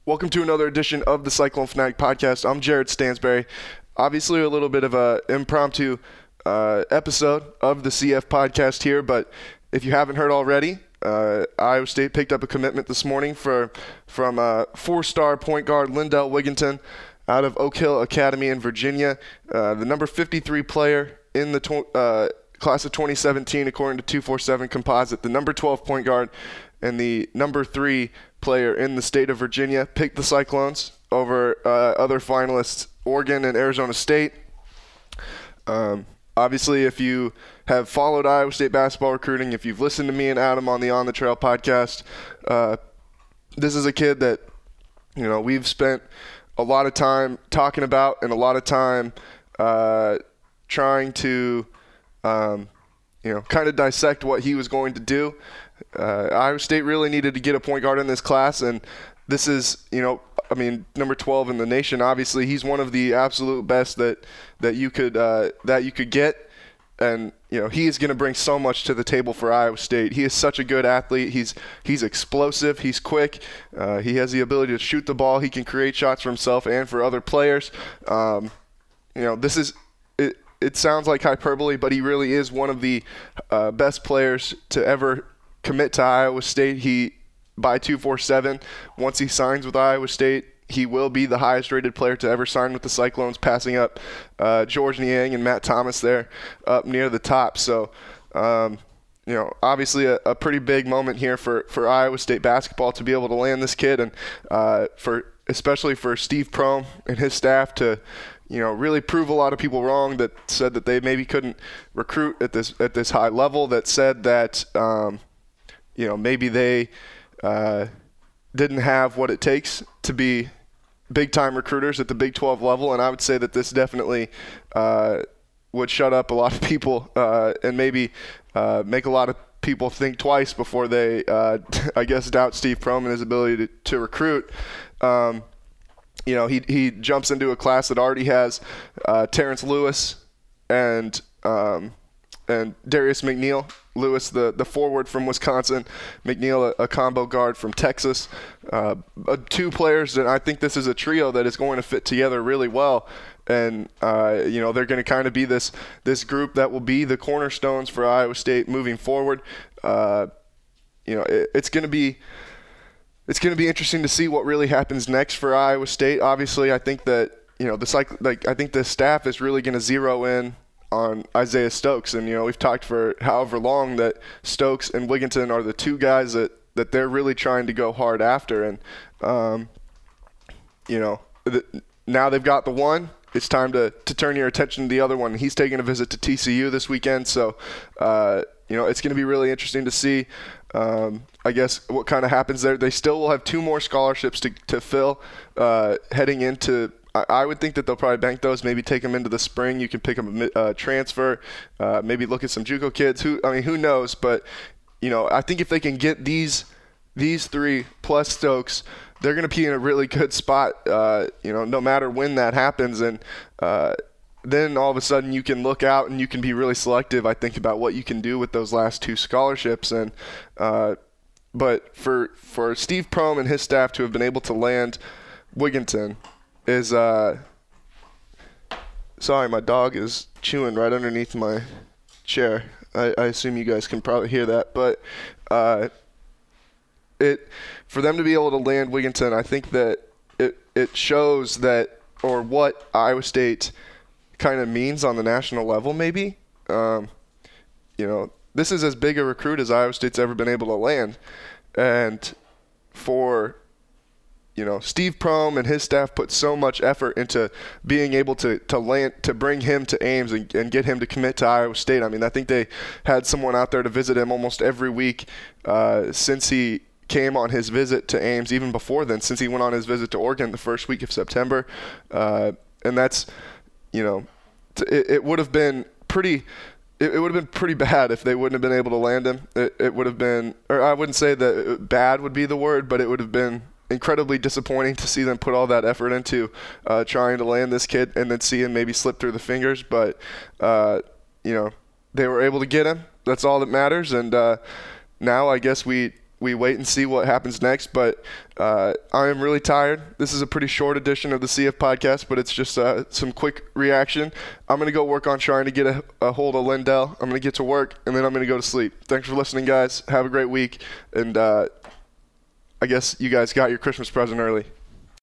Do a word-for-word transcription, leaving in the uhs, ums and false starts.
Welcome to another edition of the Cyclone Fanatic Podcast. I'm Jared Stansberry. Obviously a little bit of a impromptu uh, episode of the C F podcast here, but if you haven't heard already, uh, Iowa State picked up a commitment this morning for from uh, four-star point guard Lindell Wigginton out of Oak Hill Academy in Virginia, uh, the number fifty-three player in the tw- uh, class of twenty seventeen according to two forty-seven Composite, the number twelve point guard and the number three player in the state of Virginia, picked the Cyclones over uh, other finalists Oregon and Arizona State. Um, obviously, if you have followed Iowa State basketball recruiting, if you've listened to me and Adam on the On the Trail podcast, uh, this is a kid that, you know, we've spent a lot of time talking about and a lot of time uh, trying to, um, you know, kind of dissect what he was going to do. Uh, Iowa State really needed to get a point guard in this class, and this is, you know, I mean, number twelve in the nation. Obviously, he's one of the absolute best that that you could uh, that you could get, and you know he is going to bring so much to the table for Iowa State. He is such a good athlete. He's he's explosive. He's quick. Uh, he has the ability to shoot the ball. He can create shots for himself and for other players. Um, you know, this is it. It sounds like hyperbole, but he really is one of the uh, best players to ever commit to Iowa State. He, by two forty-seven, once he signs with Iowa State, he will be the highest rated player to ever sign with the Cyclones, passing up uh, George Niang and Matt Thomas there up near the top. So, um, you know, obviously a, a pretty big moment here for, for Iowa State basketball to be able to land this kid, and uh, for especially for Steve Prohm and his staff to, you know, really prove a lot of people wrong that said that they maybe couldn't recruit at this at this high level, that said that um, you know, maybe they uh, didn't have what it takes to be big-time recruiters at the Big twelve level. And I would say that this definitely uh, would shut up a lot of people uh, and maybe uh, make a lot of people think twice before they, uh, I guess, doubt Steve Prohm and his ability to, to recruit. Um, you know, he he jumps into a class that already has uh, Terrence Lewis and um, and Darius McNeil. Lewis, the, the forward from Wisconsin, McNeil, a, a combo guard from Texas. Uh, uh, two players, and I think this is a trio that is going to fit together really well. And, uh, you know, they're going to kind of be this this group that will be the cornerstones for Iowa State moving forward. Uh, you know, it, it's going to be it's going to be interesting to see what really happens next for Iowa State. Obviously, I think that, you know, the cycle, like I think the staff is really going to zero in on Isaiah Stokes. And, you know, we've talked for however long that Stokes and Wigginton are the two guys that, that they're really trying to go hard after. And, um, you know, the, now they've got the one. It's time to, to turn your attention to the other one. He's taking a visit to T C U this weekend. So, uh, you know, it's going to be really interesting to see, um, I guess, what kind of happens there. They still will have two more scholarships to, to fill uh, heading into I would think that they'll probably bank those, maybe take them into the spring. You can pick up a uh, transfer, uh, maybe look at some JUCO kids. Who I mean, who knows? But, you know, I think if they can get these these three plus Stokes, they're going to be in a really good spot, uh, you know, no matter when that happens. And uh, then all of a sudden you can look out and you can be really selective, I think, about what you can do with those last two scholarships. And uh, but for, for Steve Prohm and his staff to have been able to land Wigginton – is uh sorry, my dog is chewing right underneath my chair. I, I assume you guys can probably hear that, but uh it for them to be able to land Wigginton, I think that it it shows that, or what Iowa State kind of means on the national level. Maybe um you know, this is as big a recruit as Iowa State's ever been able to land, and for you know, Steve Prohm and his staff put so much effort into being able to, to land, to bring him to Ames and, and get him to commit to Iowa State. I mean, I think they had someone out there to visit him almost every week uh, since he came on his visit to Ames, even before then, since he went on his visit to Oregon the first week of September. Uh, and that's, you know, it, it would have been pretty it, it would have been pretty bad if they wouldn't have been able to land him. It, it would have been, or I wouldn't say that bad would be the word, but it would have been incredibly disappointing to see them put all that effort into uh, trying to land this kid and then see him maybe slip through the fingers. But, uh, you know, they were able to get him. That's all that matters. And uh, now I guess we we wait and see what happens next. But uh, I am really tired. This is a pretty short edition of the C F podcast, but it's just uh, some quick reaction. I'm going to go work on trying to get a, a hold of Lindell. I'm going to get to work, and then I'm going to go to sleep. Thanks for listening, guys. Have a great week. And uh, I guess you guys got your Christmas present early.